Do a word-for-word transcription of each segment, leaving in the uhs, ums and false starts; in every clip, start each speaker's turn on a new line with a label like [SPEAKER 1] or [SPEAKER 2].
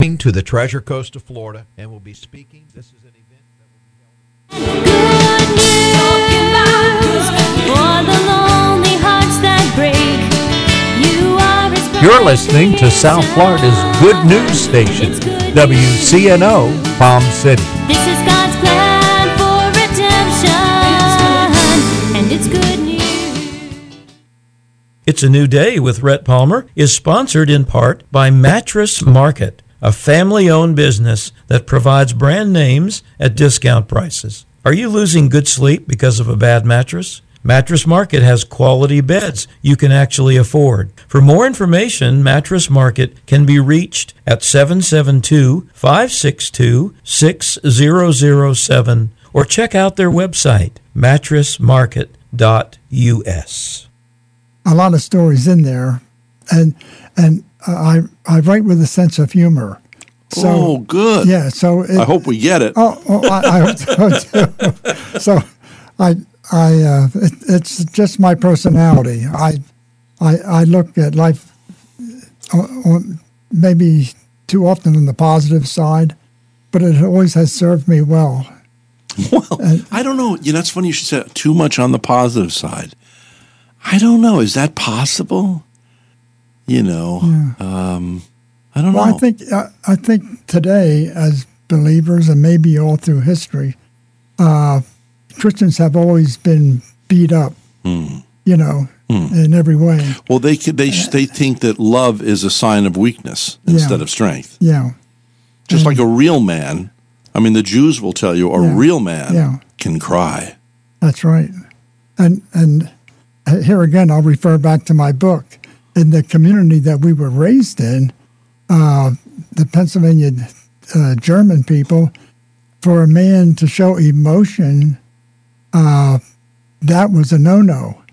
[SPEAKER 1] To the Treasure Coast of Florida, and we'll be speaking. This is an event that will be held. You're listening to South Florida's Good News Station, W C N O, Palm City.
[SPEAKER 2] This is God's plan for redemption, and it's good news.
[SPEAKER 3] It's a New Day with Rhett Palmer is sponsored in part by Mattress Market, a family-owned business that provides brand names at discount prices. Are you losing good sleep because of a bad mattress? Mattress Market has quality beds you can actually afford. For more information, Mattress Market can be reached at seven seven two, five six two, six zero zero seven or check out their website, mattress market dot U S.
[SPEAKER 4] A lot of stories in there, and and I I write with a sense of humor. So,
[SPEAKER 5] oh, good.
[SPEAKER 4] Yeah. So it,
[SPEAKER 5] I hope we get it.
[SPEAKER 4] Oh, oh I, I hope so too. So I I uh, it, it's just my personality. I I I look at life on, on maybe too often on the positive side, but it always has served me well.
[SPEAKER 5] Well, and, I don't know. You know, it's funny you should say too much on the positive side. I don't know. Is that possible? You know, yeah. um, I don't
[SPEAKER 4] well,
[SPEAKER 5] know.
[SPEAKER 4] I think uh, I think today, as believers, and maybe all through history, uh, Christians have always been beat up.
[SPEAKER 5] Mm.
[SPEAKER 4] You know, mm. in every way.
[SPEAKER 5] Well, they could, they uh, they think that love is a sign of weakness instead
[SPEAKER 4] yeah.
[SPEAKER 5] of strength.
[SPEAKER 4] Yeah,
[SPEAKER 5] just and, like a real man. I mean, the Jews will tell you a
[SPEAKER 4] yeah.
[SPEAKER 5] real man
[SPEAKER 4] yeah.
[SPEAKER 5] can cry.
[SPEAKER 4] That's right, and and here again, I'll refer back to my book. In the community that we were raised in, uh, the Pennsylvania uh, German people, for a man to show emotion, uh, that was a no-no.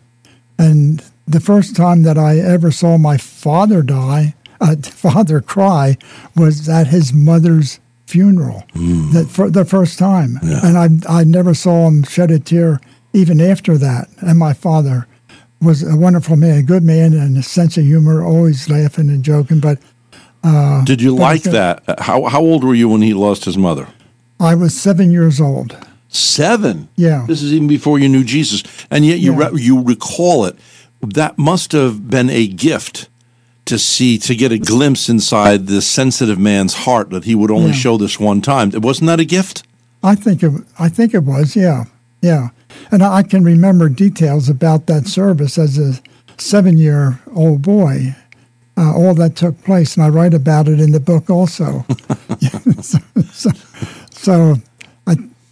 [SPEAKER 4] And the first time that I ever saw my father die, uh, father cry, was at his mother's funeral. Mm. That for the first time,
[SPEAKER 5] yeah.
[SPEAKER 4] and I I never saw him shed a tear even after that. And my father was a wonderful man, a good man, and a sense of humor, always laughing and joking. But uh,
[SPEAKER 5] did you like that? How how old were you when he lost his mother?
[SPEAKER 4] I was seven years old.
[SPEAKER 5] Seven?
[SPEAKER 4] Yeah.
[SPEAKER 5] This is even before you knew Jesus, and yet you
[SPEAKER 4] yeah.
[SPEAKER 5] re- you recall it. That must have been a gift to see, to get a glimpse inside this sensitive man's heart that he would only
[SPEAKER 4] yeah.
[SPEAKER 5] show this one time. Wasn't that a gift?
[SPEAKER 4] I think it. I think it was. Yeah. Yeah. And I can remember details about that service as a seven-year-old boy, uh, all that took place, and I write about it in the book also. so, so, so I,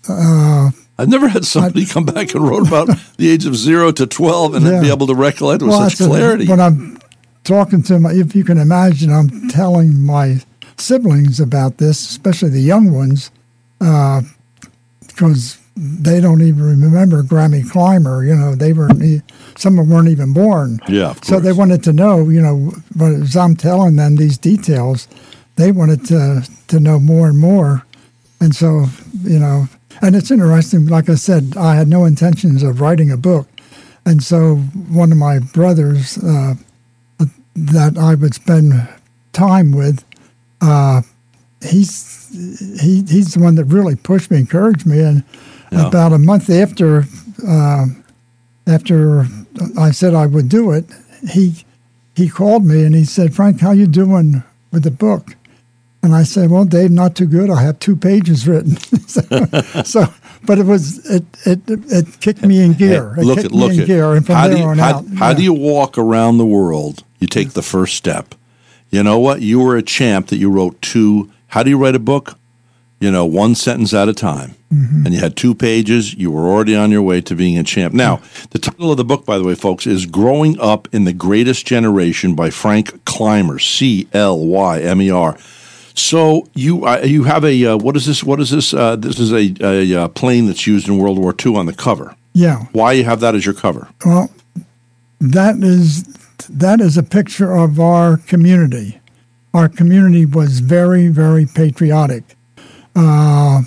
[SPEAKER 4] uh,
[SPEAKER 5] I've never had somebody I, come back and wrote about the age of zero to twelve and yeah. be able to recollect with
[SPEAKER 4] well,
[SPEAKER 5] such clarity.
[SPEAKER 4] A, when I'm talking to my, if you can imagine, I'm telling my siblings about this, especially the young ones, uh, because they don't even remember Grammy Clymer. You know, they weren't. Some of them weren't even born.
[SPEAKER 5] Yeah. Of
[SPEAKER 4] so
[SPEAKER 5] course.
[SPEAKER 4] They wanted to know. You know, but as I'm telling them these details, they wanted to to know more and more. And so, you know, and it's interesting. Like I said, I had no intentions of writing a book, and so one of my brothers uh, that I would spend time with, uh, he's he he's the one that really pushed me, encouraged me, and. Yeah. About a month after uh, after I said I would do it, he he called me and he said, "Frank, how you doing with the book?" And I said, "Well, Dave, not too good. I have two pages written." so, so, but it was it it it kicked me in gear.
[SPEAKER 5] Hey,
[SPEAKER 4] it
[SPEAKER 5] look
[SPEAKER 4] kicked
[SPEAKER 5] at look
[SPEAKER 4] me in
[SPEAKER 5] at
[SPEAKER 4] gear, and from
[SPEAKER 5] how
[SPEAKER 4] there
[SPEAKER 5] do you,
[SPEAKER 4] on
[SPEAKER 5] how,
[SPEAKER 4] out.
[SPEAKER 5] How
[SPEAKER 4] yeah.
[SPEAKER 5] do you walk around the world? You take the first step. You know what? You were a champ that you wrote two. How do you write a book? You know, one sentence at a time. Mm-hmm. And you had two pages. You were already on your way to being a champ. Now, the title of the book, by the way, folks, is Growing Up in the Greatest Generation by Frank Clymer, C L Y M E R. So you uh, you have a, uh, what is this? What is this? Uh, this is a, a, a plane that's used in World War Two on the cover.
[SPEAKER 4] Yeah.
[SPEAKER 5] Why you have that as your cover?
[SPEAKER 4] Well, that is that is a picture of our community. Our community was very, very patriotic. Uh,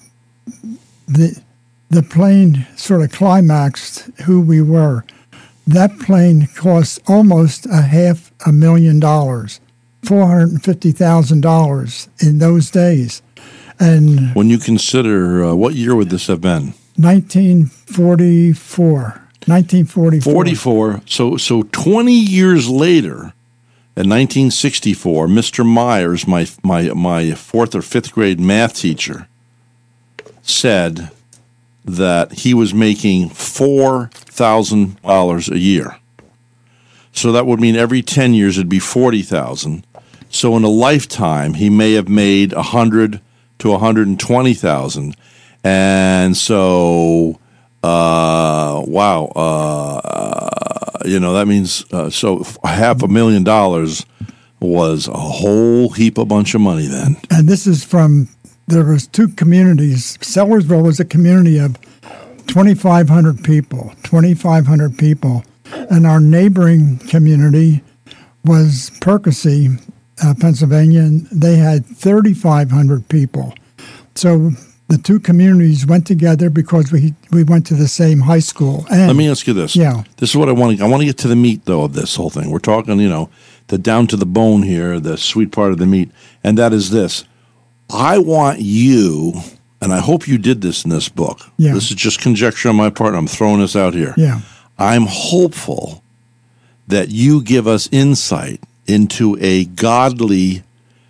[SPEAKER 4] the the plane sort of climaxed who we were. That plane cost almost a half a million dollars four hundred fifty thousand dollars in those days. And
[SPEAKER 5] When you consider, uh, what year would this have been?
[SPEAKER 4] nineteen forty-four. nineteen forty-four.
[SPEAKER 5] forty-four. So, so twenty years later, in nineteen sixty-four, Mister Myers, my my my fourth or fifth grade math teacher, said that he was making four thousand dollars a year. So that would mean every ten years it'd be forty thousand. So in a lifetime, he may have made a hundred to a hundred and twenty thousand. And so, uh, wow, uh, you know, that means uh, so half a million dollars was a whole heap of bunch of money then.
[SPEAKER 4] And this is from, there was two communities. Sellersville was a community of twenty-five hundred people, twenty-five hundred people. And our neighboring community was Percy, uh, Pennsylvania, and they had thirty-five hundred people. So the two communities went together because we we went to the same high school. And
[SPEAKER 5] Let me ask you this.
[SPEAKER 4] Yeah.
[SPEAKER 5] This is what I want to, I want to get to the meat, though, of this whole thing. We're talking, you know, the down to the bone here, the sweet part of the meat, and that is this. I want you, and I hope you did this in this book.
[SPEAKER 4] Yeah.
[SPEAKER 5] This is just conjecture on my part. I'm throwing this out here.
[SPEAKER 4] Yeah.
[SPEAKER 5] I'm hopeful that you give us insight into a godly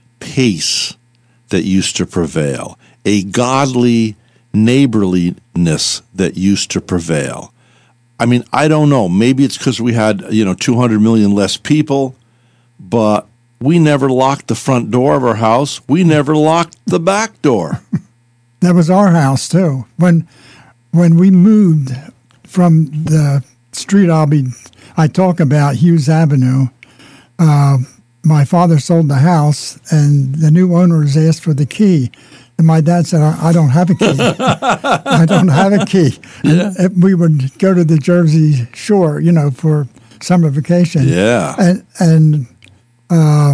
[SPEAKER 5] pace that used to prevail, a godly neighborliness that used to prevail. I mean, I don't know. Maybe it's because we had, you know, two hundred million less people, but we never locked the front door of our house. We never locked the back door.
[SPEAKER 4] That was our house too. When when we moved from the street I'll be I talk about, Hughes Avenue, uh, my father sold the house, and the new owners asked for the key. And my dad said, I, I don't have a key. I don't have a key.
[SPEAKER 5] Yeah.
[SPEAKER 4] And we would go to the Jersey Shore, you know, for summer vacation.
[SPEAKER 5] Yeah.
[SPEAKER 4] And, and uh,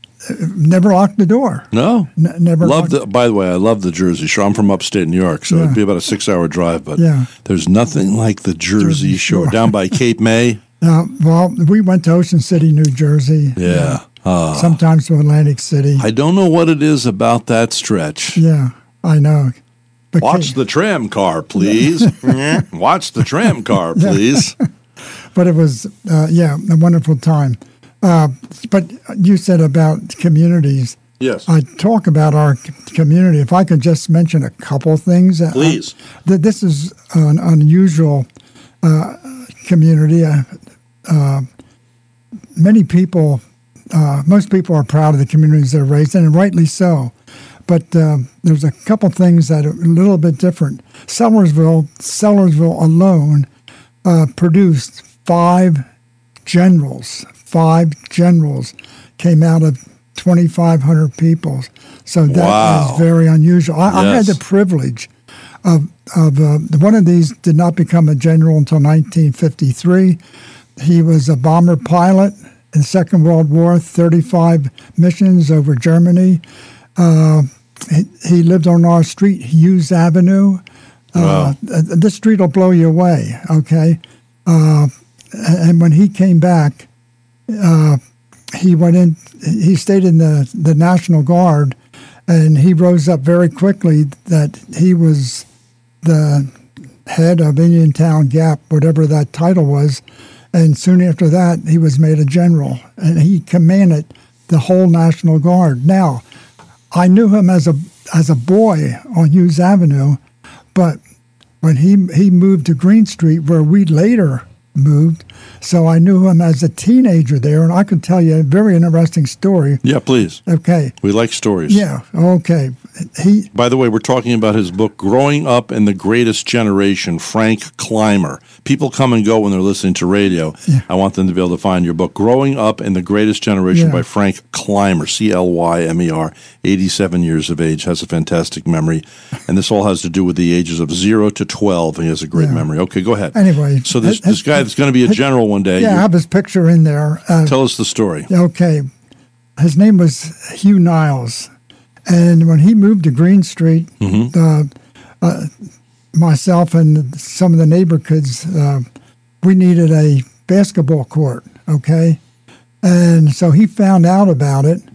[SPEAKER 4] never locked the door.
[SPEAKER 5] No.
[SPEAKER 4] N- never
[SPEAKER 5] Love
[SPEAKER 4] locked
[SPEAKER 5] the, by the way, I love the Jersey Shore. I'm from upstate New York, so
[SPEAKER 4] Yeah.
[SPEAKER 5] it'd be about a six-hour drive, but
[SPEAKER 4] Yeah.
[SPEAKER 5] there's nothing like the Jersey,
[SPEAKER 4] Jersey
[SPEAKER 5] Shore.
[SPEAKER 4] Shore.
[SPEAKER 5] Down by Cape May.
[SPEAKER 4] Uh, well, we went to Ocean City, New Jersey.
[SPEAKER 5] Yeah. Uh,
[SPEAKER 4] Sometimes to Atlantic City.
[SPEAKER 5] I don't know what it is about that stretch.
[SPEAKER 4] Yeah, I know. But
[SPEAKER 5] Watch
[SPEAKER 4] ca-
[SPEAKER 5] the tram car, please. Watch the tram car, please.
[SPEAKER 4] But it was, uh, yeah, a wonderful time. Uh, but you said about communities.
[SPEAKER 5] Yes.
[SPEAKER 4] I talk about our c- community. If I could just mention a couple things. uh,
[SPEAKER 5] Please.
[SPEAKER 4] That this is an unusual uh, community. Uh, uh, many people, uh, most people are proud of the communities they're raised in, and rightly so. But uh, there's a couple things that are a little bit different. Sellersville, Sellersville alone uh, produced five generals. Five generals came out of twenty-five hundred people. So that is
[SPEAKER 5] Wow.
[SPEAKER 4] very unusual. I, I had
[SPEAKER 5] Yes.
[SPEAKER 4] the privilege of, of uh, one of these did not become a general until nineteen fifty-three. He was a bomber pilot in the Second World War, thirty-five missions over Germany. Uh, he, he lived on our street, Hughes Avenue. Uh, th- This street will blow you away, okay? Uh, and when he came back, uh, he went in, he stayed in the, the National Guard, and he rose up very quickly that he was the head of Indiantown Gap, whatever that title was. And soon after that, he was made a general, and he commanded the whole National Guard. Now, I knew him as a as a boy on Hughes Avenue, but when he he moved to Green Street, where we later moved, so I knew him as a teenager there, and I could tell you a very interesting story.
[SPEAKER 5] Yeah, please.
[SPEAKER 4] Okay,
[SPEAKER 5] We like stories.
[SPEAKER 4] yeah, okay. He
[SPEAKER 5] By the way, we're talking about his book, Growing Up in the Greatest Generation, Frank Clymer. People come and go when they're listening to radio. I want them to be able to find your book, Growing Up in the Greatest Generation
[SPEAKER 4] Yeah.
[SPEAKER 5] by Frank Clymer, C L Y M E R, eighty-seven years of age, has a fantastic memory. And this all has to do with the ages of zero to twelve. He has a great
[SPEAKER 4] Yeah.
[SPEAKER 5] memory. Okay, go ahead.
[SPEAKER 4] Anyway,
[SPEAKER 5] So this,
[SPEAKER 4] his-
[SPEAKER 5] this guy that's going to be a general one day,
[SPEAKER 4] yeah, I
[SPEAKER 5] you-
[SPEAKER 4] have his picture in there. Uh,
[SPEAKER 5] tell us the story.
[SPEAKER 4] Okay. His name was Hugh Niles. And when he moved to Green Street, uh, uh, myself and some of the neighbor kids, uh, we needed a basketball court, okay? And so he found out about it,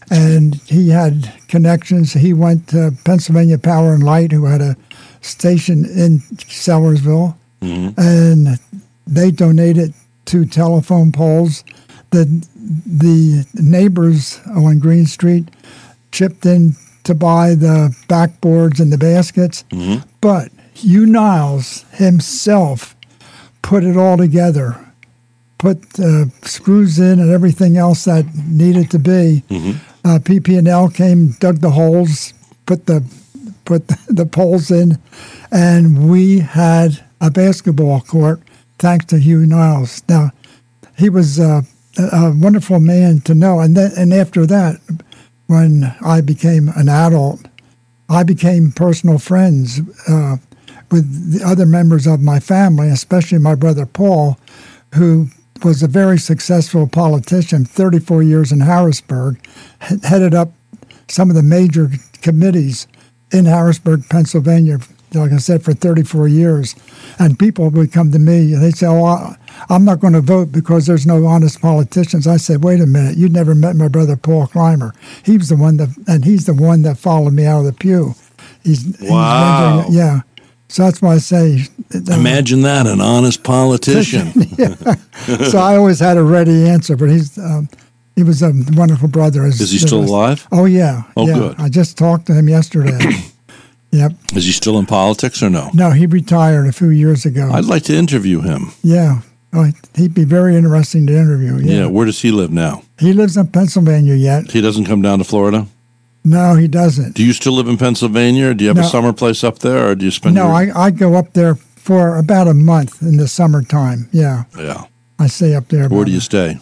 [SPEAKER 4] and he had connections. He went to Pennsylvania Power and Light, who had a station in Sellersville, mm-hmm. and they donated two telephone poles. The the neighbors on Green Street chipped in to buy the backboards and the baskets, mm-hmm. but Hugh Niles himself put it all together, put uh, screws in and everything else that needed to be. Mm-hmm. Uh, P P and L came, dug the holes, put the put the poles in, and we had a basketball court thanks to Hugh Niles. Now, he was uh, a wonderful man to know. And then, and after that, when I became an adult, I became personal friends uh, with the other members of my family, especially my brother Paul, who was a very successful politician, thirty-four years in Harrisburg, headed up some of the major committees in Harrisburg, Pennsylvania, like I said, for thirty-four years. And people would come to me and they'd say, oh, I'm not going to vote because there's no honest politicians. I said, wait a minute, you never met my brother Paul Clymer. He was the one that, and he's the one that followed me out of the pew. He's,
[SPEAKER 5] wow.
[SPEAKER 4] He's, yeah. So that's why I say.
[SPEAKER 5] Imagine that, an honest politician.
[SPEAKER 4] Yeah. So I always had a ready answer, but he's um, he was a wonderful brother.
[SPEAKER 5] Is he still alive?
[SPEAKER 4] Oh, yeah.
[SPEAKER 5] Oh,
[SPEAKER 4] yeah.
[SPEAKER 5] good.
[SPEAKER 4] I just talked to him yesterday. Yep.
[SPEAKER 5] Is he still in politics or no?
[SPEAKER 4] No, he retired a few years ago.
[SPEAKER 5] I'd like to interview him.
[SPEAKER 4] Yeah. Oh, he'd be very interesting to interview. Yeah.
[SPEAKER 5] Yeah. Where does he live now?
[SPEAKER 4] He lives in Pennsylvania yet.
[SPEAKER 5] He doesn't come down to Florida?
[SPEAKER 4] No, he doesn't.
[SPEAKER 5] Do you still live in Pennsylvania? Or do you have
[SPEAKER 4] no.
[SPEAKER 5] a summer place up there, or do you spend
[SPEAKER 4] No,
[SPEAKER 5] your...
[SPEAKER 4] I, I go up there for about a month in the summertime. Yeah.
[SPEAKER 5] Yeah.
[SPEAKER 4] I stay up there.
[SPEAKER 5] Where do you stay?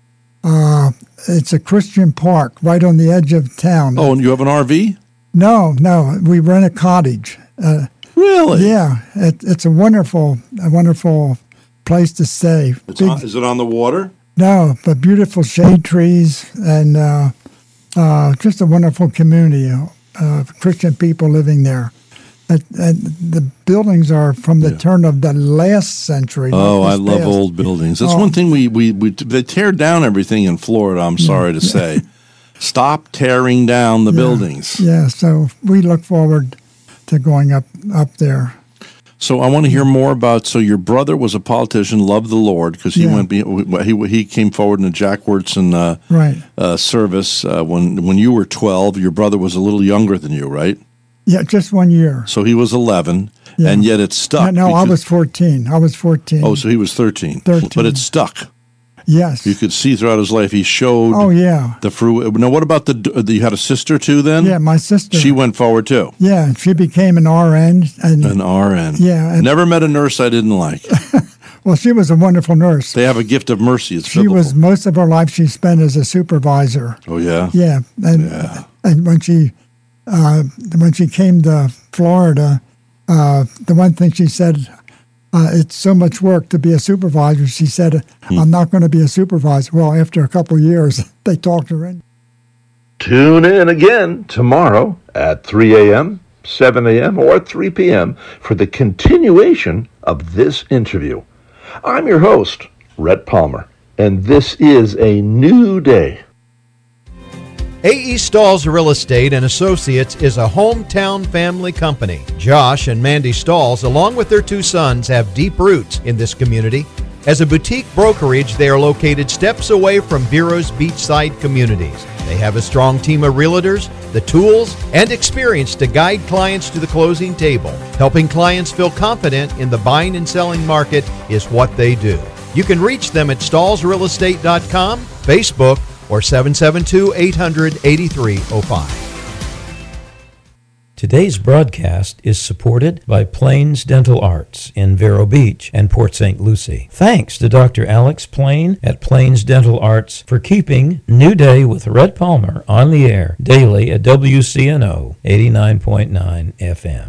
[SPEAKER 4] Uh, it's a Christian park right on the edge of town.
[SPEAKER 5] Oh, and you have an R V?
[SPEAKER 4] No, no. We rent a cottage. Uh,
[SPEAKER 5] really?
[SPEAKER 4] Yeah. It, it's a wonderful, a wonderful place to stay.
[SPEAKER 5] It's on, is it on the water?
[SPEAKER 4] No, but beautiful shade trees and uh, uh, just a wonderful community of uh, Christian people living there. And, and the buildings are from the yeah. turn of the last century.
[SPEAKER 5] Oh, I love past. old buildings. That's oh. one thing we, we, we they tear down everything in Florida, I'm sorry yeah. to say. Stop tearing down the
[SPEAKER 4] yeah.
[SPEAKER 5] buildings.
[SPEAKER 4] Yeah, so we look forward to going up up there.
[SPEAKER 5] So I want to hear more about, so your brother was a politician, loved the Lord, because he
[SPEAKER 4] yeah.
[SPEAKER 5] went, he he came forward in the Jack Wyrtzen uh,
[SPEAKER 4] right.
[SPEAKER 5] uh, service uh, when when you were twelve. Your brother was a little younger than you, right?
[SPEAKER 4] Yeah, just one year.
[SPEAKER 5] So he was eleven,
[SPEAKER 4] yeah.
[SPEAKER 5] and yet it stuck.
[SPEAKER 4] No, no I was fourteen. I was fourteen.
[SPEAKER 5] Oh, so he was thirteen.
[SPEAKER 4] thirteen.
[SPEAKER 5] But it stuck.
[SPEAKER 4] Yes.
[SPEAKER 5] You could see throughout his life he showed
[SPEAKER 4] oh, yeah.
[SPEAKER 5] the fruit. Now, what about the, you had a sister too then?
[SPEAKER 4] Yeah, my sister.
[SPEAKER 5] She went forward too?
[SPEAKER 4] Yeah, she became an R N. And,
[SPEAKER 5] an R N.
[SPEAKER 4] Yeah. And,
[SPEAKER 5] never met a nurse I didn't like.
[SPEAKER 4] Well, she was a wonderful nurse.
[SPEAKER 5] They have a gift of mercy. It's
[SPEAKER 4] she
[SPEAKER 5] biblical.
[SPEAKER 4] was, most of her life she spent as a supervisor.
[SPEAKER 5] Oh, yeah?
[SPEAKER 4] Yeah. And,
[SPEAKER 5] yeah.
[SPEAKER 4] and when she uh, when she came to Florida, uh, the one thing she said, Uh, it's so much work to be a supervisor. She said, I'm not going to be a supervisor. Well, after a couple of years, they talked her in.
[SPEAKER 6] Tune in again tomorrow at three a.m., seven a.m., or three p.m. for the continuation of this interview. I'm your host, Rhett Palmer, and this is a new day.
[SPEAKER 7] A E. Stalls Real Estate and Associates is a hometown family company. Josh and Mandy Stalls, along with their two sons, have deep roots in this community. As a boutique brokerage, they are located steps away from Vero's beachside communities. They have a strong team of realtors, the tools, and experience to guide clients to the closing table. Helping clients feel confident in the buying and selling market is what they do. You can reach them at stalls real estate dot com, Facebook, or seven seven two, eight hundred, eighty-three oh five.
[SPEAKER 3] Today's broadcast is supported by Plains Dental Arts in Vero Beach and Port Saint Lucie. Thanks to Doctor Alex Plain at Plains Dental Arts for keeping New Day with Rhett Palmer on the air daily at W C N O eighty-nine point nine F M.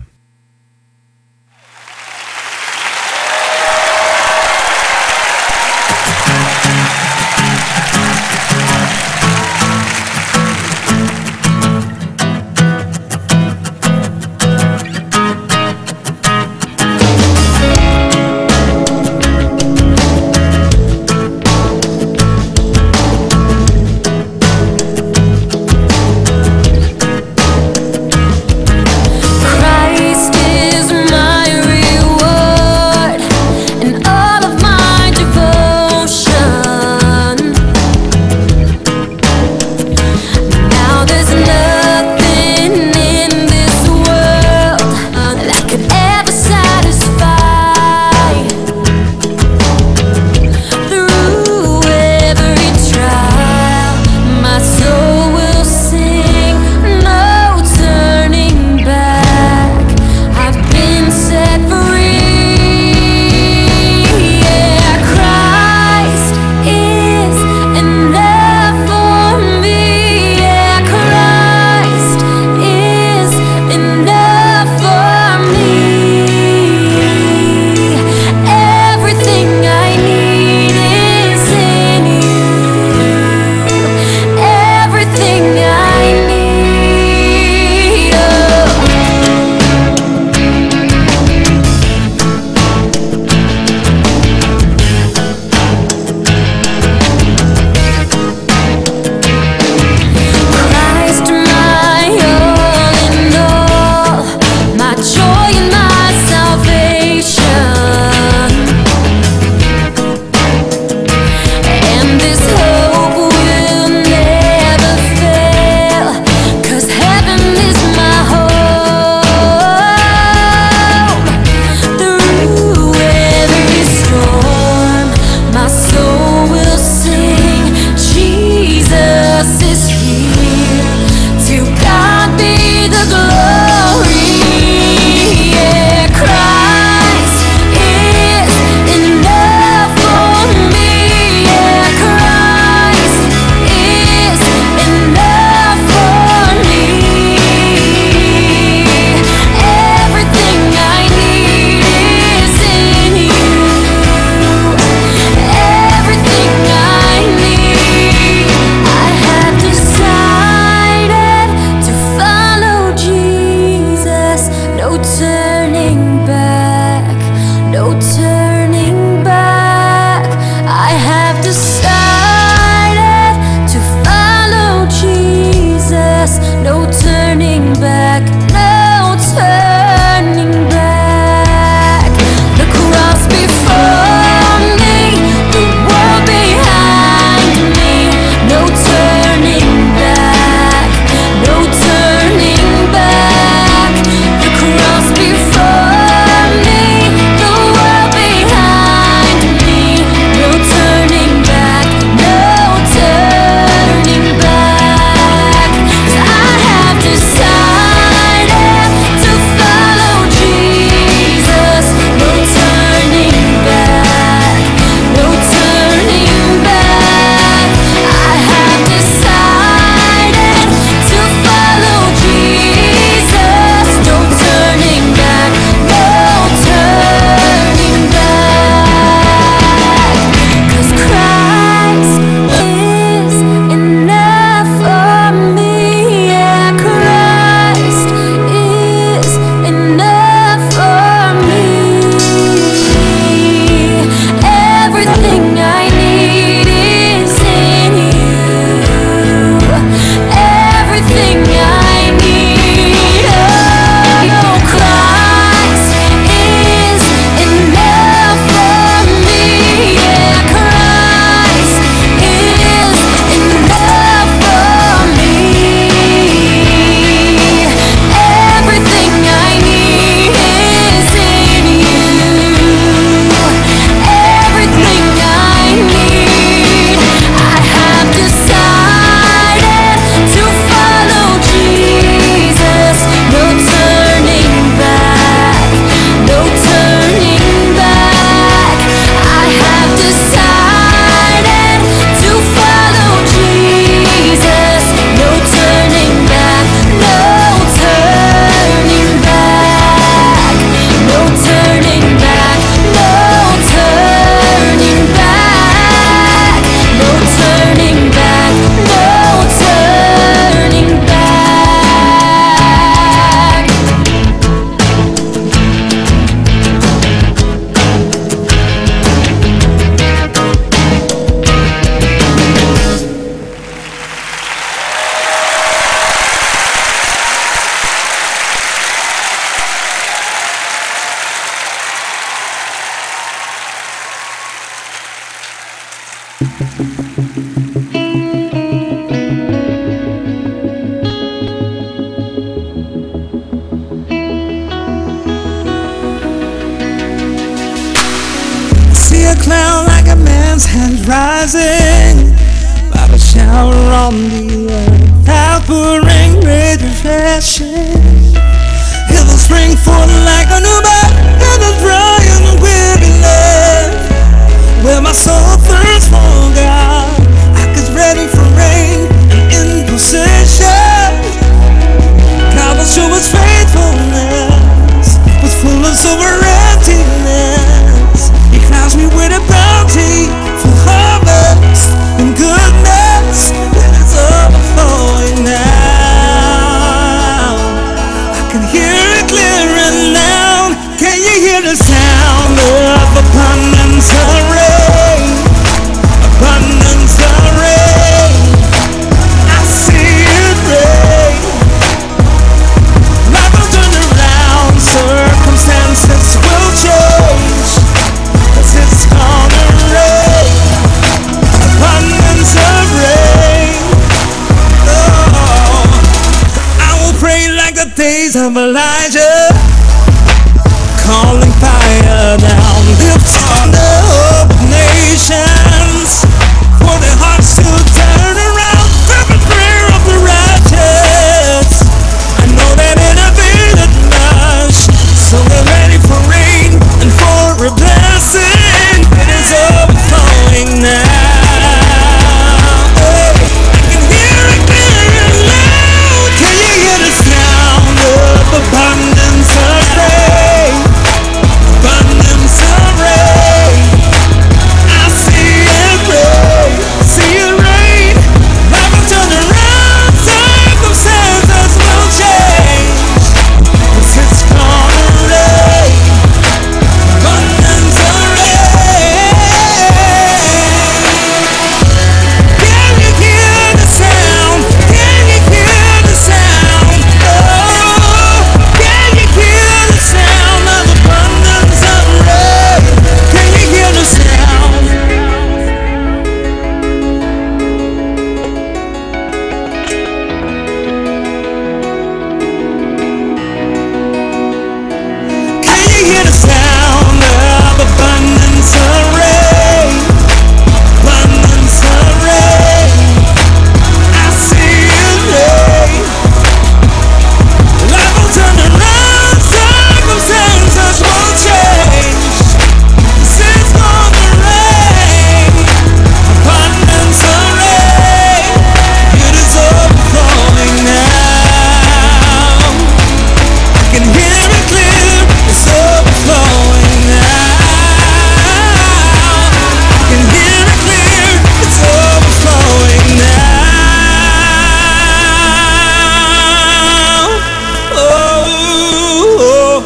[SPEAKER 8] sun's hands rising, like a shower on the earth, outpouring great refreshing. It will spring forth like a new birth in the dry and weary land, where my soul thirsts for God, like it's ready for rain and in possession. God will show His faithfulness with fullness over emptiness. He crowns me with a bounty for harvest and goodness. It is overflowing now. I can hear it clearing now. Can you hear the sound of abundance of rain? Abundance of rain. I see it rain. Life will turn around, circumstances will change, 'cause it's gonna rain. Abundance of rain. Oh, I will pray like the days of Elijah, calling fire down, lift on the hope of nations, for their hearts to turn around. Fervent prayer of the righteous, I know that it availeth much, so we're ready for rain and for a blessing. It is overflowing now. Hey, I can hear it clear and loud. Can you hear the sound of abundance of rain? Abundance of rain. I see it rain, see it rain. Life will turn around, circumstances will change, 'cause it's gonna rain. Abundance of rain. Can you hear the sound? Can you hear the sound? Oh, can you hear the sound of abundance of rain? Can you hear the sound? Can you hear the sound of abundance of rain? Abundance of rain. I see it rain. Life will turn around, circumstances will change, 'cause it's gonna rain. Abundance of rain. It is overflowing now. I can hear it clear. It's overflowing now. I can hear it clear. It's overflowing now. Oh, oh.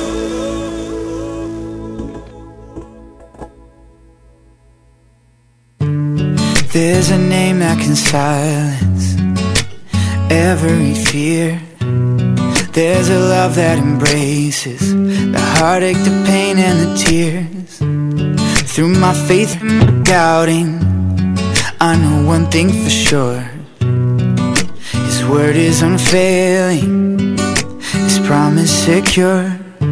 [SPEAKER 8] There's a name that can silence every fear. There's a love that embraces the heartache, the pain, and the tears. Through my faith and my doubting, I know one thing for sure: His word is unfailing, His promise secure.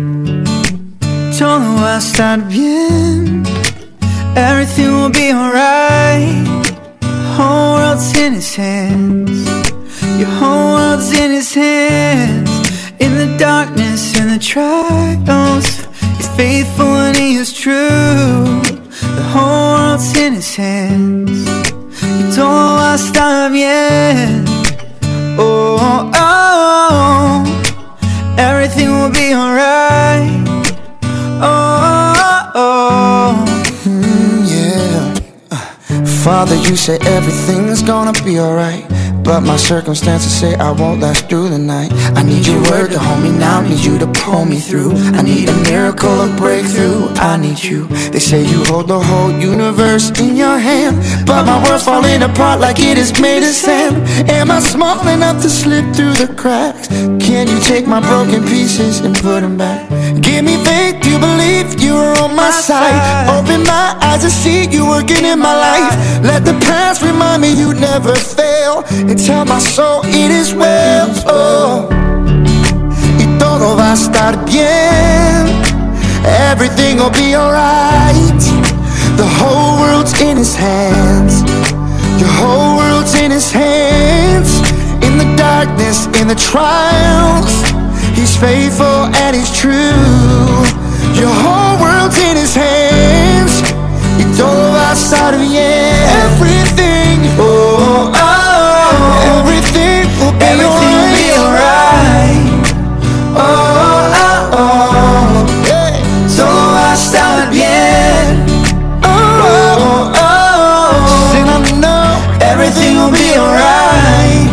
[SPEAKER 8] Todo va a estar bien, everything will be alright. Whole world's in His hands. Your whole world's in His hands. In the darkness, in the trials, He's faithful and He is true. The whole world's in His hands. Y todo va a estar bien. Oh, oh, oh. Everything will be alright. Oh, oh, oh.
[SPEAKER 9] Mm, yeah. Uh, Father, you say everything's gonna be alright, but my circumstances say I won't last through the night. I need your word to hold me now, need you to pull me through. I need a miracle, a breakthrough, I need you. They say you hold the whole universe in your hand, but my world's falling apart like it is made of sand. Am I small enough to slip through the cracks? Can you take my broken pieces and put them back? Give me faith to believe you are on my side. Open my eyes to see you working in my life. Let the past remind me you never fail, and tell my soul it is well. Oh, y todo va a estar bien. Everything will be alright. The whole world's in His hands. the trials. He's faithful and he's true. Your whole world's in his hands. Y todo va a estar bien. Everything, oh, oh, everything will be everything will be alright. Oh, oh, oh, yeah. Todo va a estar bien. Oh, oh, oh, and I know everything will be alright.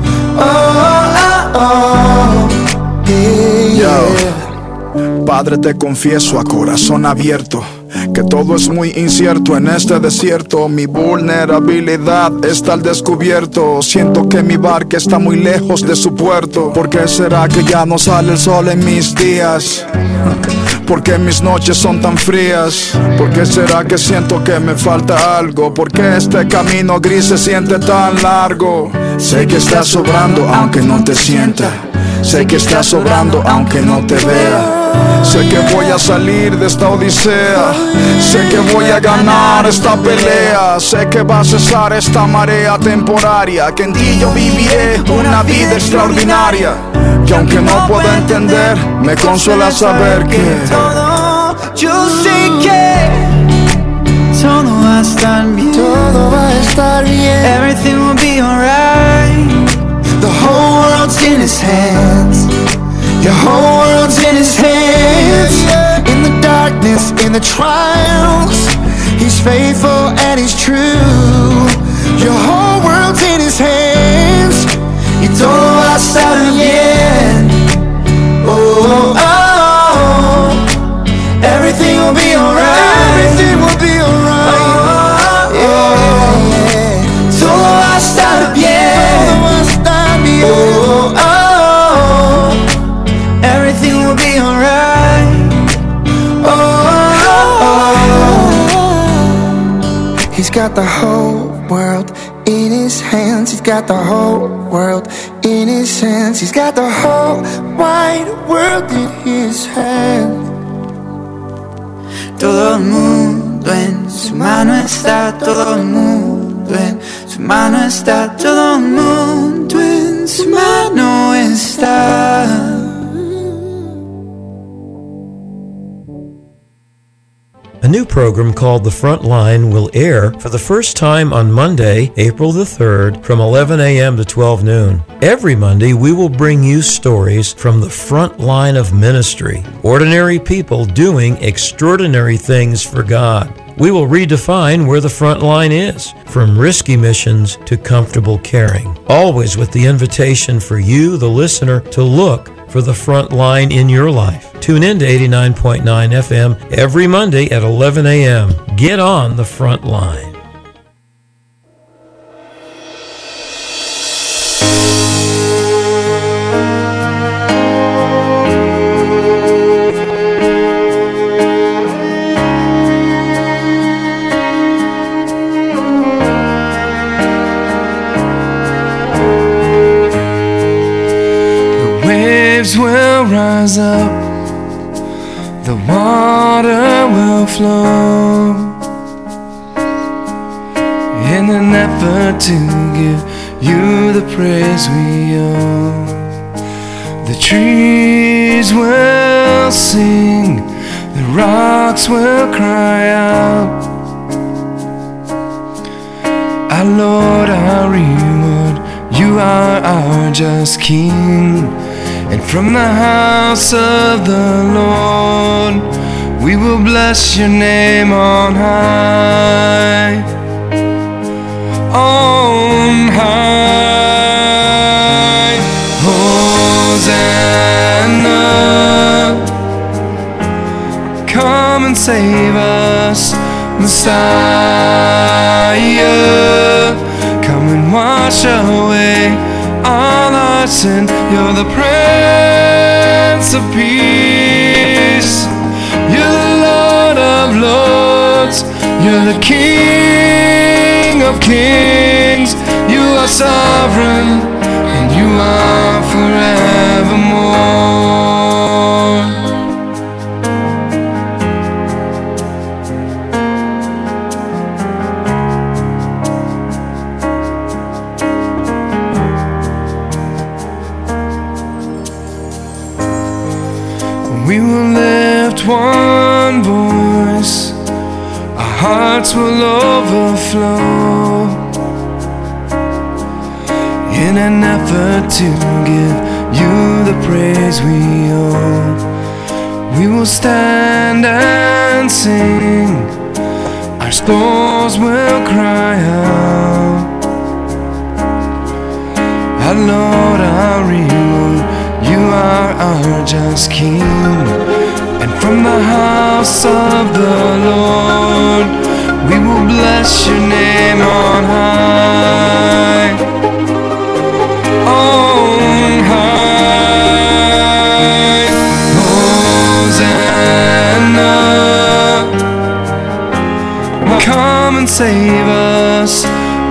[SPEAKER 9] Oh, oh, oh, yeah, yeah.
[SPEAKER 10] Padre, te confieso a corazón abierto que todo es muy incierto en este desierto. Mi vulnerabilidad está al descubierto. Siento que mi barca está muy lejos de su puerto. ¿Por qué será que ya no sale el sol en mis días? ¿Por qué mis noches son tan frías? ¿Por qué será que siento que me falta algo? ¿Por qué este camino gris se siente tan largo? Sé que estás sobrando aunque no te sienta. Sé que estás sobrando aunque no te vea. Sé que voy a salir de esta odisea. Sé que voy a ganar esta pelea. Sé que va a cesar esta marea temporaria. Que en ti yo viviré una vida extraordinaria. Y aunque no puedo entender, me consuela saber que
[SPEAKER 9] todo, yo sé que todo va a estar bien. Todo va a estar bien. Everything will be alright. The whole world's in his hands. Your whole world's in his hands. In the darkness, in the trials, he's faithful and he's true. Your whole world's in his hands. Y todo va a estar bien. Oh, oh, oh. Everything will be alright. Everything will be alright. Oh, yeah, yeah. Todo va a estar bien. Todo va a estar bien. Oh, oh. Everything will be alright. Oh, oh, oh. He's got the whole world in his hands. He's got the whole world in his hands. He's got the whole wide world in his hands. Todo el mundo en su mano está. Todo el mundo en su mano está. Todo el mundo en su mano está.
[SPEAKER 3] A new program called The Front Line will air for the first time on Monday, April the third, from eleven a.m. to twelve noon. Every Monday, we will bring you stories from the front line of ministry, ordinary people doing extraordinary things for God. We will redefine where the front line is, from risky missions to comfortable caring, always with the invitation for you, the listener, to look for the front line in your life. Tune in to eighty-nine point nine F M every Monday at eleven a.m. Get on the front line.
[SPEAKER 8] Will rise up, the water will flow, in an effort to give you the praise we owe. The trees will sing, the rocks will cry out, our Lord, our reward, you are our just King. And from the house of the Lord, we will bless your name on high. On high. Hosanna. Come and save us, Messiah. Come and wash away all our sin. You're the Prince of Peace. You're the Lord of Lords. You're the King of Kings. You are sovereign, and you are forevermore. We will lift one voice, our hearts will overflow in an effort to give you the praise we owe. We will stand and sing, our souls will cry out, our Lord, our reward, you are our just King. And from the house of the Lord, we will bless your name on high, on high. Hosanna, come and save us,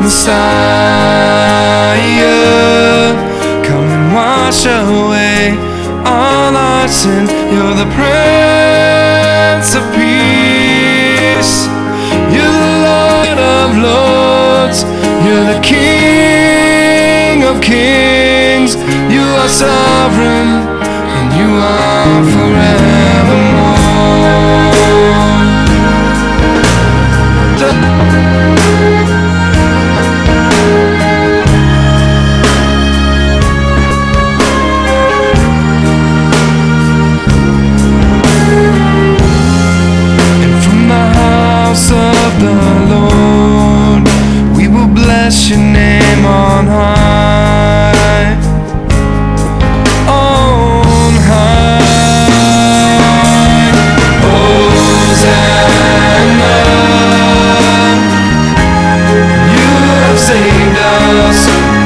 [SPEAKER 8] Messiah. Come and wash away all our sin. You're the Prince of Peace. You're the Lord of Lords. You're the King of Kings. You are sovereign and you are forevermore. Of the Lord, we will bless your name on high, on high. Hosanna, you have saved us,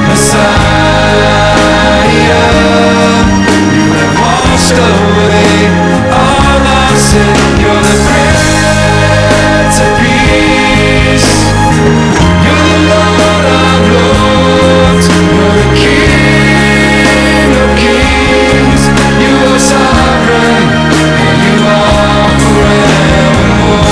[SPEAKER 8] Messiah. You have washed away all our sin. You're the Prince of Peace. You're the Lord of Lords. You're the King of Kings. You are sovereign and you are forevermore.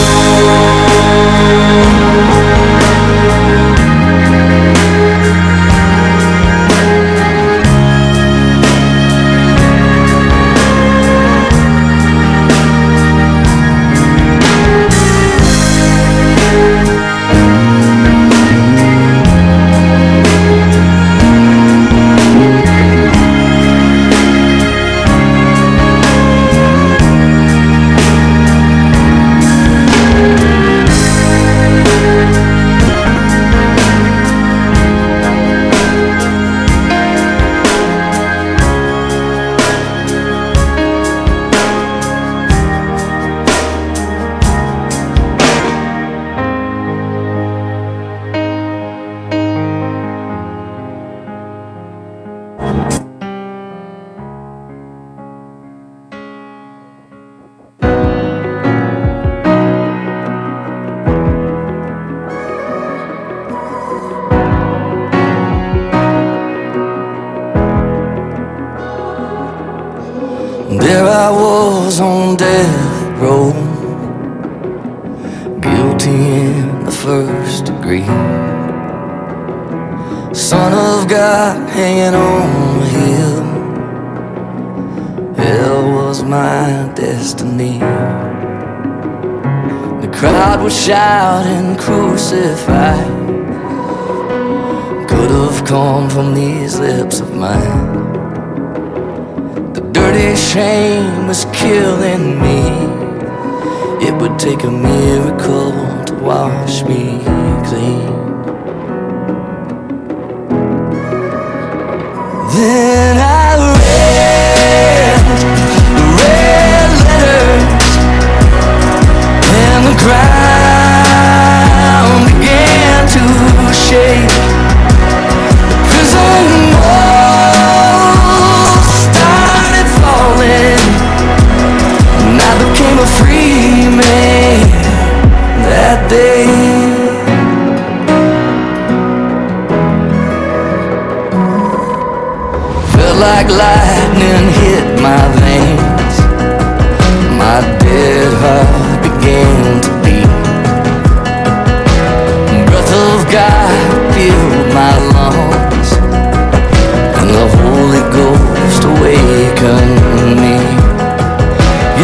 [SPEAKER 8] There I was on death row, guilty in the first degree, Son of God hanging on a hill. Hell was my destiny. The crowd was shouting, crucify. Could have come from these lips of mine. Dirty shame was killing me. It would take a miracle to wash me clean. Then I read the red letters, and the ground began to shake. The prison walls started falling, and I became a free man that day. Felt like lightning hit my veins. My dead heart began to beat. Breath of God filled my lungs, and the Holy Ghost awakened me.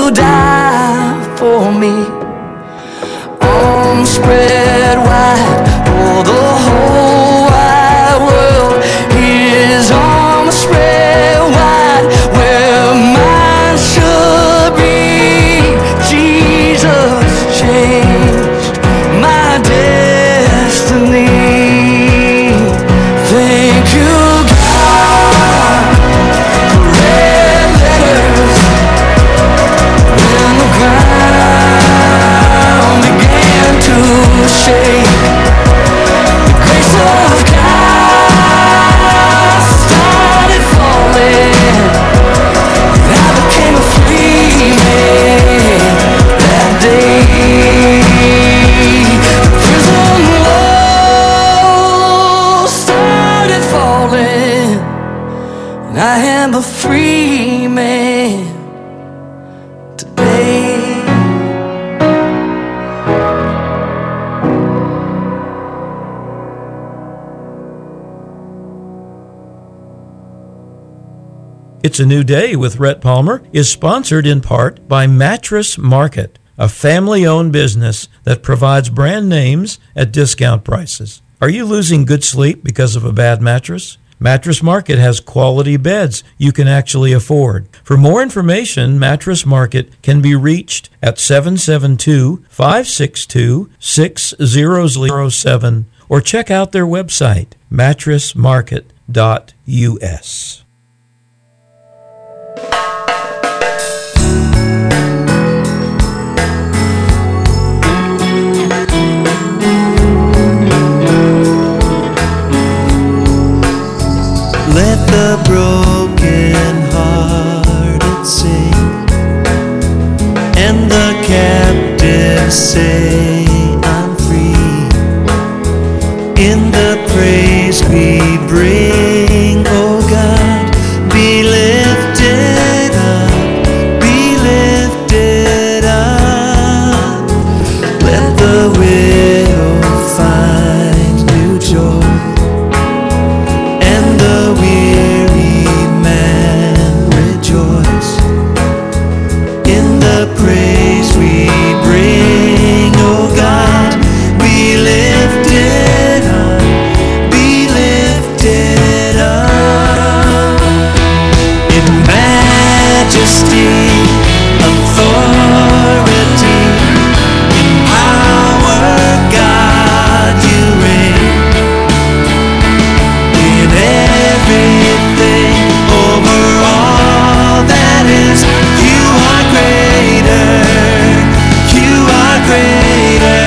[SPEAKER 9] die for me. Arms spread wide for the whole wide world. His arms spread wide where mine should be. Jesus changed my destiny. Thank you, God, for red letters when the ground began to shake. The grace of God started falling, and I became a free man that day. The prison walls started falling, and I am a free man today.
[SPEAKER 3] It's a New Day with Rhett Palmer is sponsored in part by Mattress Market, a family-owned business that provides brand names at discount prices. Are you losing good sleep because of a bad mattress? Mattress Market has quality beds you can actually afford. For more information, Mattress Market can be reached at seven seven two, five six two, six zero zero seven or check out their website, mattress market dot U S.
[SPEAKER 8] Let the broken hearted sing, and the captive say, I'm free. In the praise we bring, oh God, be lifted up, be lifted up. Let the widow find new joy, and the weary man rejoice. In the praise we bring, oh God, be lifted up, be lifted up. In majesty, authority, in power, God, you reign. In everything, over all that is, you are greater, you are greater.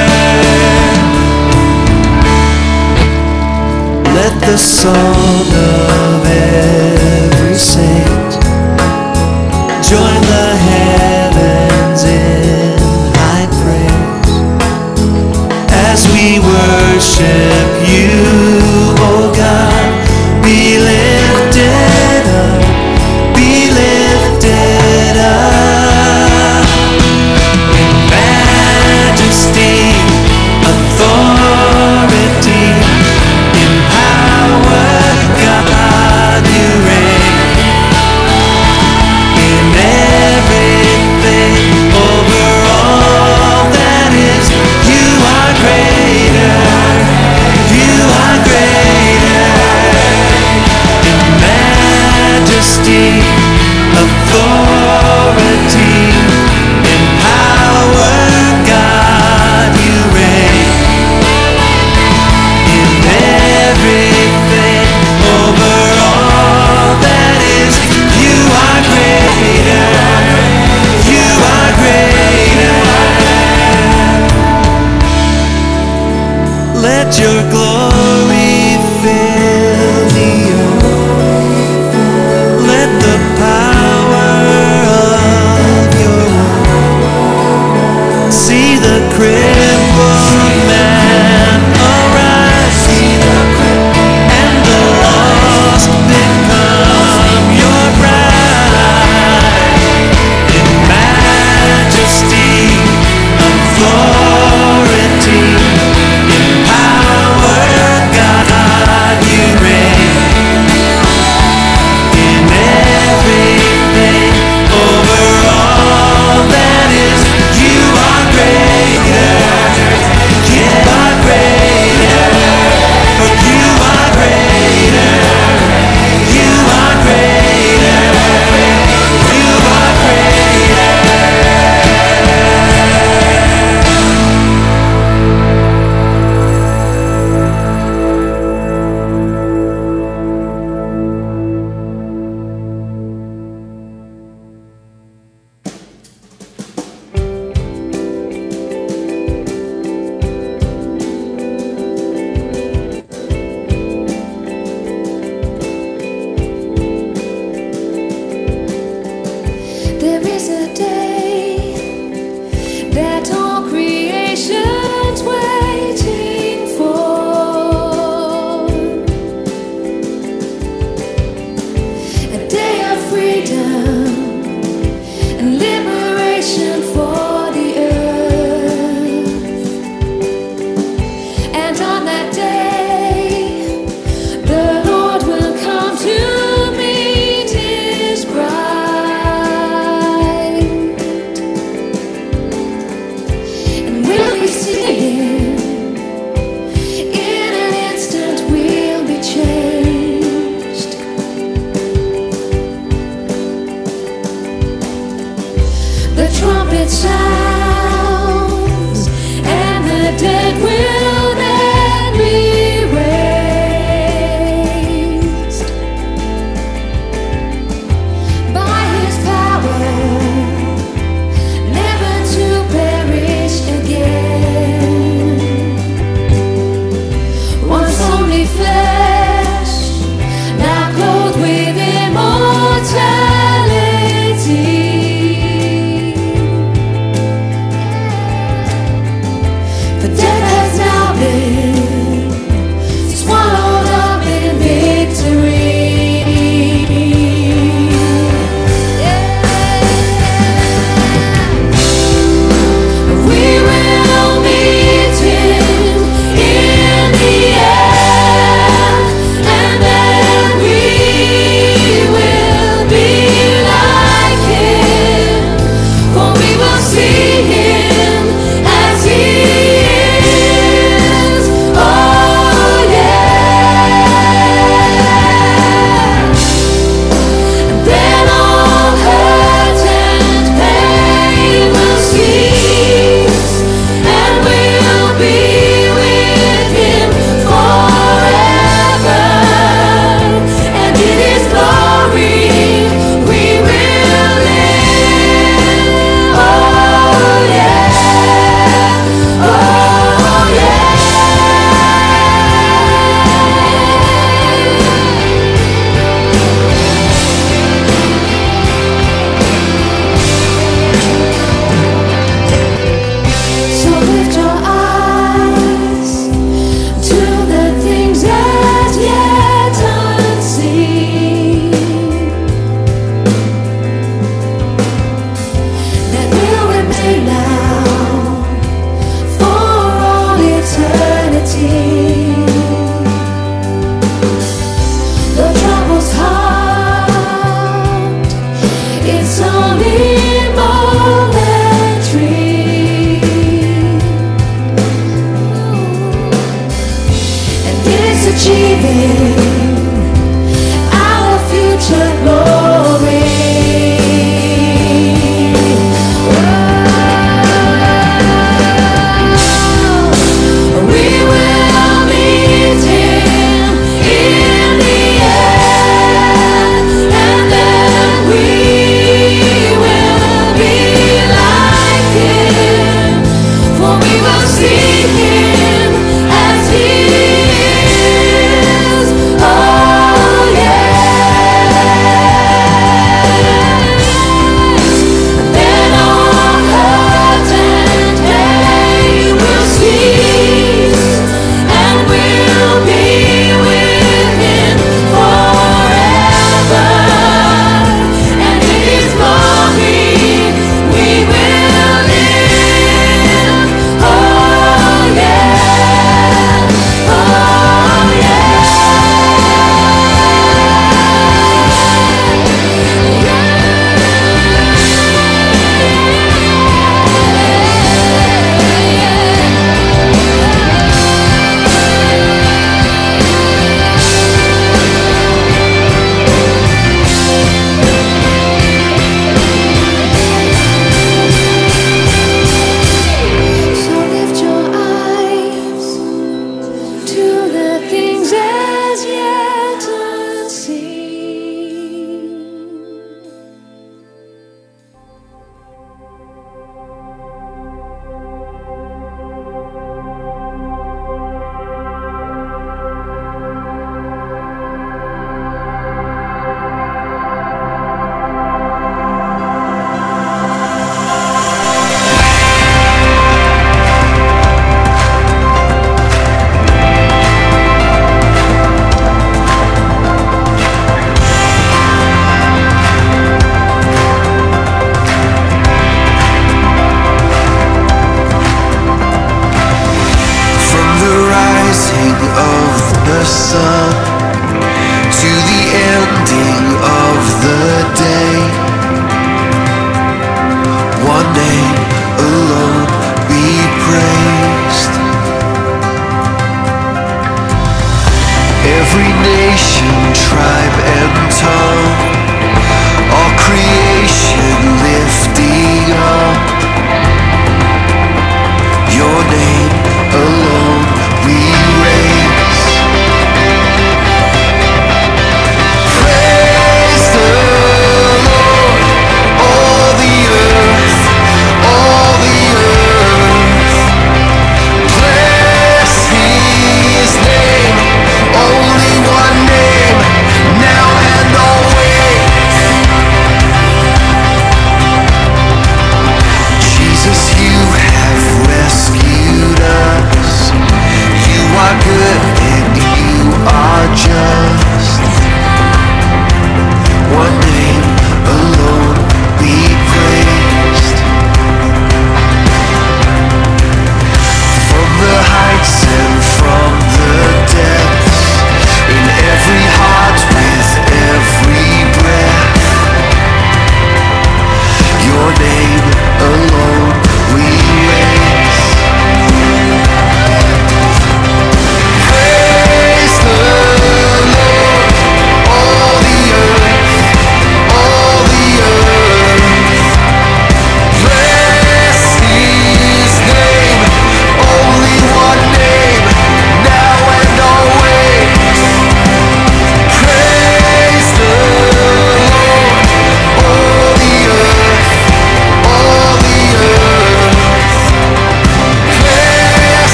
[SPEAKER 8] Let the song of every saint join the heavens in high praise as we worship you, oh God. Be lifted up, be lifted up. In majesty, authority, in power, God, you reign. In everything, over all that is, you are greater, you are greater. In majesty, authority, in power, God, you reign. In everything, over all that is, you are greater, you are greater. Let your glory fill the earth. Let the power of your word see the crippled man arise, and the lost become your bride. In majesty, authority, in power, God, you reign. In everything, over all that
[SPEAKER 11] There is a day that all creation's waiting for, a day of freedom and liberation for the earth. And on that day, the Lord will come to meet his bride, and we'll be singing. In an instant, we'll be changed. The trumpet sounds, and the dead will then be raised by his power, never to perish again. Once only flesh, now clothed with immortality. The dead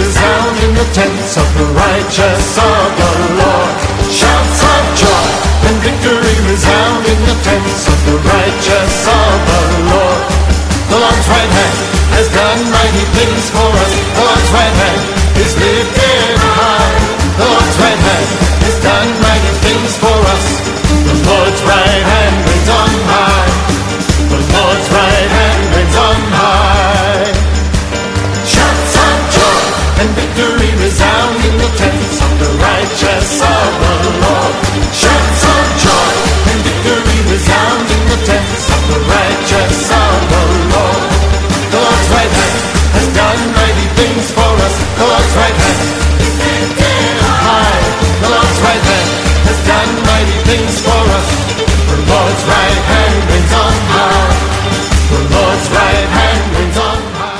[SPEAKER 8] resound in the tents of the righteous of the Lord. Shouts of joy and victory resound in the tents of the righteous of the Lord. The Lord's right hand has done mighty things for us. The Lord's right hand is lifted high. The Lord's right hand has done mighty things for us. The Lord's right hand reigns on high. The Lord's right hand reigns on high. Shouts of joy and victory resound in the tents of the righteous of the Lord. Shouts of joy and victory resound in the tents of the righteous of the Lord. The Lord's right hand has done mighty things for us. The Lord's right hand is lifted high. The Lord's right hand has done mighty things for us. The Lord's right hand reigns on high. The Lord's right hand reigns on high.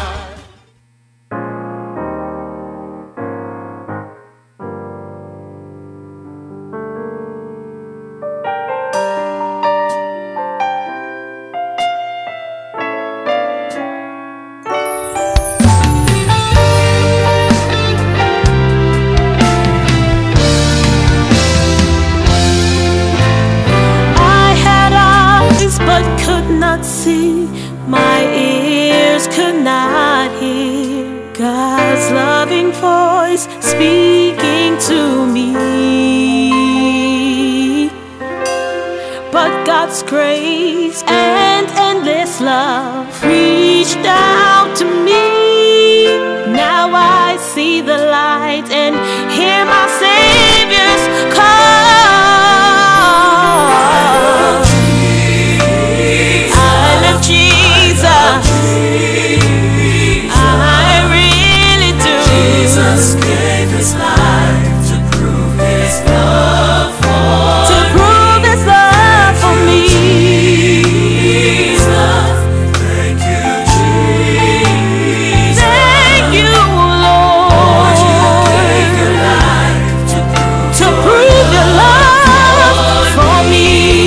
[SPEAKER 12] But could not see, my ears could not hear God's loving voice speaking to me. But God's grace and endless love reached out to me. Now I see the light and hear my Savior's call. Jesus gave his life to prove his love for to prove his love for me. Jesus, thank you, Jesus. Thank you, Lord. You gave your life to prove, to prove your love for me.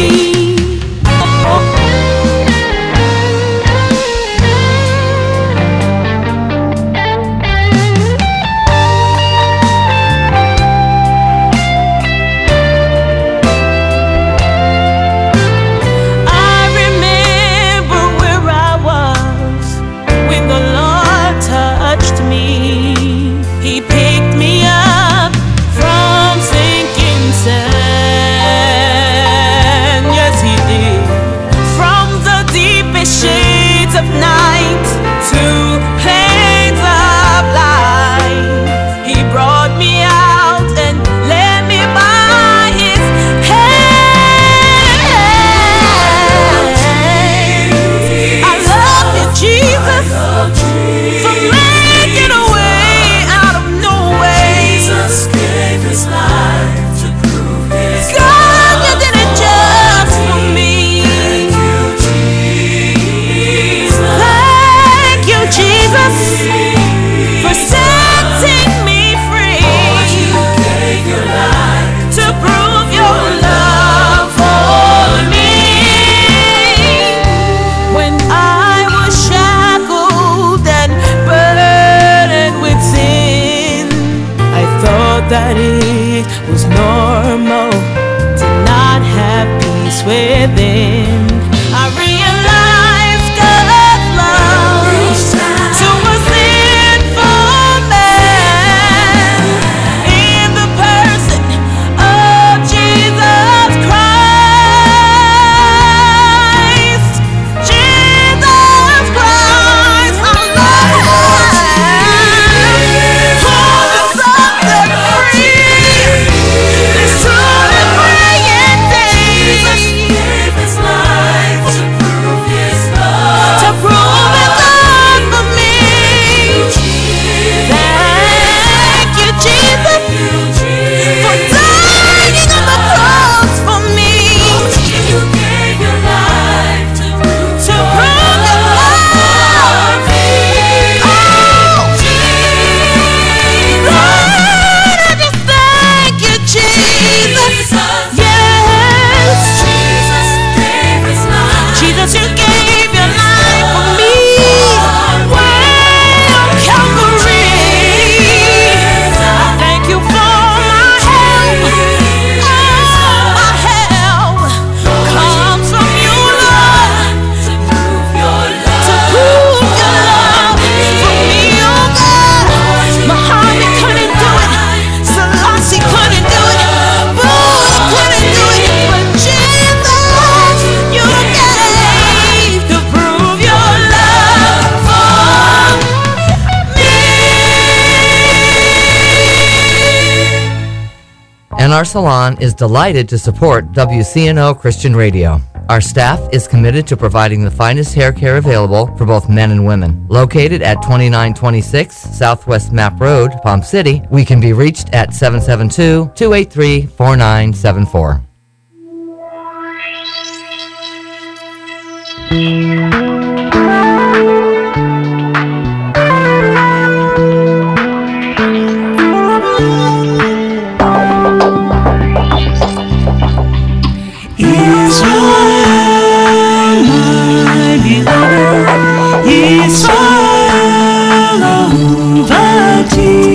[SPEAKER 12] That it was normal to not have peace within. I realized God's love to a sinful man in the person of Jesus Christ. Jesus Christ, I love him. For the something This truly brilliant day. Jesus gave his life to
[SPEAKER 13] and our salon is delighted to support W C N O Christian Radio. Our staff is committed to providing the finest hair care available for both men and women. Located at twenty-nine twenty-six Southwest Map Road, Palm City, we can be reached at seven seven two, two eight three, four nine seven four.
[SPEAKER 8] Israel over